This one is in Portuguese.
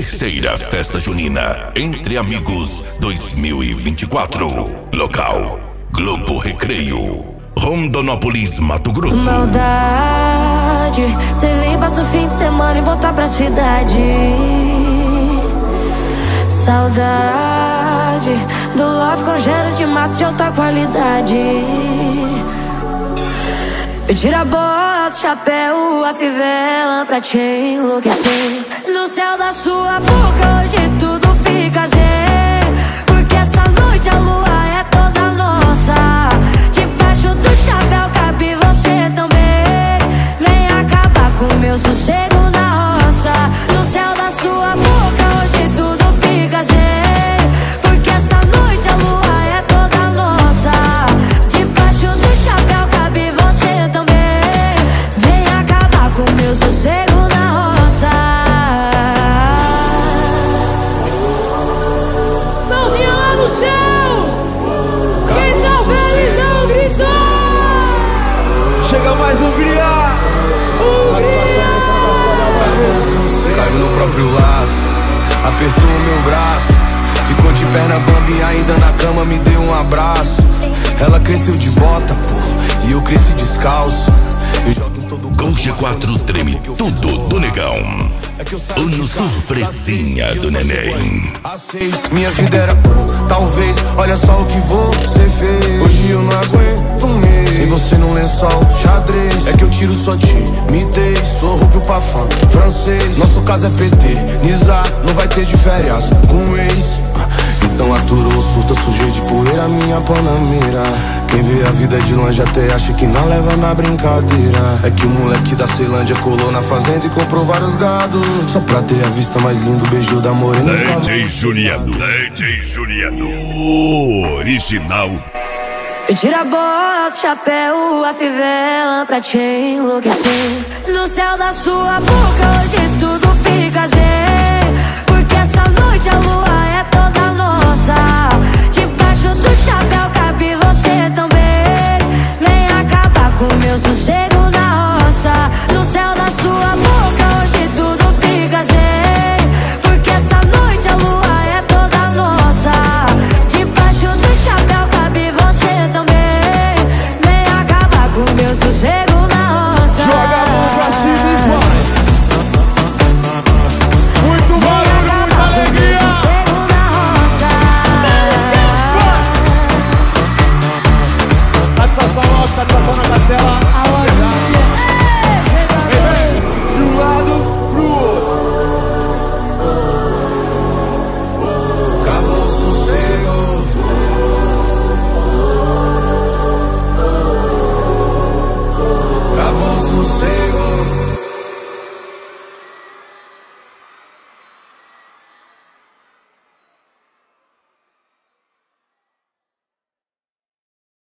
Terceira Festa Junina Entre Amigos 2024. Local: Globo Recreio, Rondonópolis, Mato Grosso. Maldade, cê vem, passa o fim de semana e voltar pra cidade. Saudade do love com cheiro de mato de alta qualidade. Me tira a bota, o chapéu, a fivela pra te enlouquecer. No céu da sua boca hoje tudo fica zen, porque essa noite a lua é toda nossa. Debaixo do chapéu cabe você também. Vem acabar com o meu sossego na roça. No céu da sua boca hoje tudo fica zen, porque essa noite a lua é toda nossa. Debaixo do chapéu cabe você também. Vem acabar com o meu sossego na roça. Mãozinha lá no céu, quem tá feliz não gritou. Chega mais um Hungria. Caiu no próprio laço, apertou o meu braço, ficou de perna bamba e ainda na cama me deu um abraço. Ela cresceu de bota, pô, e eu cresci descalço. Eu jogo em todo Gol G4 treme tudo do negão. Uno surpresinha do neném. A6, minha vida era talvez, olha só o que você fez. Hoje eu não aguento um mês sem você num lençol xadrez. É que eu tiro sua timidez, sou rubro pra fã francês. Nosso caso é PT, Nizar, não vai ter de férias com ex. Então aturou, surta, sujei de poeira minha panamera. Quem vê a vida de longe até acha que não leva na brincadeira. É que o moleque da Ceilândia colou na fazenda e comprou vários gados, só pra ter a vista mais linda, o beijo da morena. DJ Juliano, DJ Juliano, original. Me tira a bota, o chapéu, a fivela pra te enlouquecer. No céu da sua boca hoje tudo fica zen, porque essa noite a lua é toda nossa. Debaixo do chapéu cabe você também. Vem acabar com o meu sossego na roça. No céu da sua boca hoje tudo fica zen, porque essa noite a lua é toda nossa. Debaixo do chapéu cabe você também. Vem acabar com o meu sossego na roça. Joga